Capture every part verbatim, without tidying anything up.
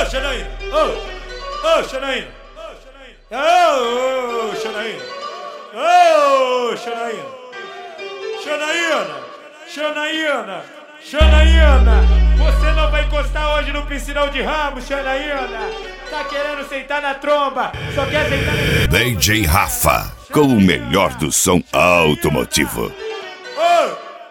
Janaína, ô, ô, Janaína, ô, Janaína, ô, Janaína, Janaína, Janaína, Janaína, você não vai encostar hoje no piscinão de Ramos, Janaína, tá querendo sentar na tromba, só quer sentar na tromba. D J Rafa, com o melhor do som automotivo. Ô,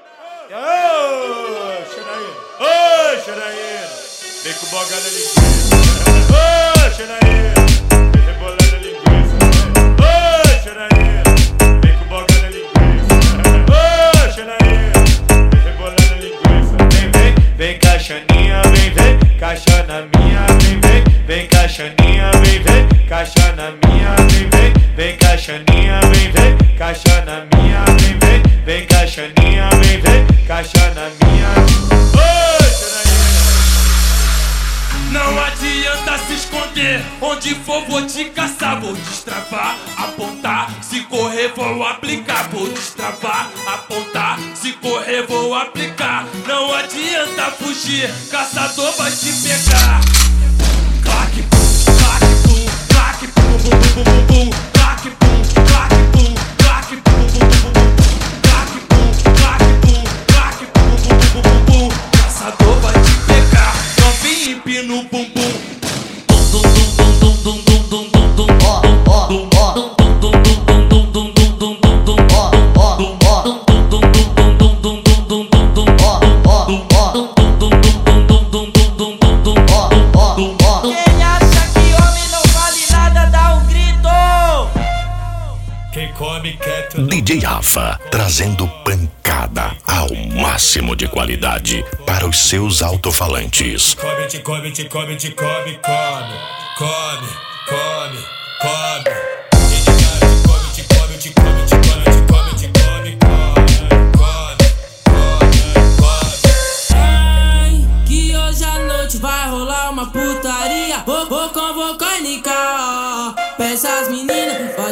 ô, Janaína, ô, Janaína, vem com boga na linguiça, ô, Janaína, vem rebolando a linguiça, ô, Janaína, vem com boga na linguiça, ô, Janaína, vem rebolando a linguiça, vem, vem, vem caixaninha, vem, vem, caixa na minha, vem, vem, vem caixaninha, vem, vem, caixa na minha, vem, vem, vem caixaninha, vem, vem, caixa na minha, vem, vem, vem caixaninha, vem, vem, caixa na minha, ô, Janaína. Não adianta se esconder, onde for vou te caçar, vou destravar, apontar, se correr vou aplicar, vou destravar, apontar, se correr vou aplicar, não adianta fugir, caçador vai te pegar. Clac, pum, clac, pum, clac, pum, bum, bum, bum, bum, clac, pum, clac, pum, clac, pum, bum, bum, bum, clac, pum, clac, pum, clac, pum, bum, bum, bum, bum, caçador vai te pegar, novinho empina o bumbum. Dum dum dum dum dum dum dum dum dum ó ó ó dum dum dum dum dum dum dum dum dum dum ó ó dum ó dum dum dum dum dum dum dum dum dum dum ó ó dum ó dum dum dum dum dum dum dum dum dum dum ó ó dum ó. Quem acha que homem não vale nada, dá um grito. Quem come quieto. D J Rafa, trazendo pancada ao máximo de qualidade para os seus alto-falantes. Come, te come, te come, te come, come, come, come, come. Te come, te come, te come, te come, te come, te come, come, come, come. Ai, que hoje à noite vai rolar uma putaria. Vou, vou convocar Nica, ó. Peça as meninas,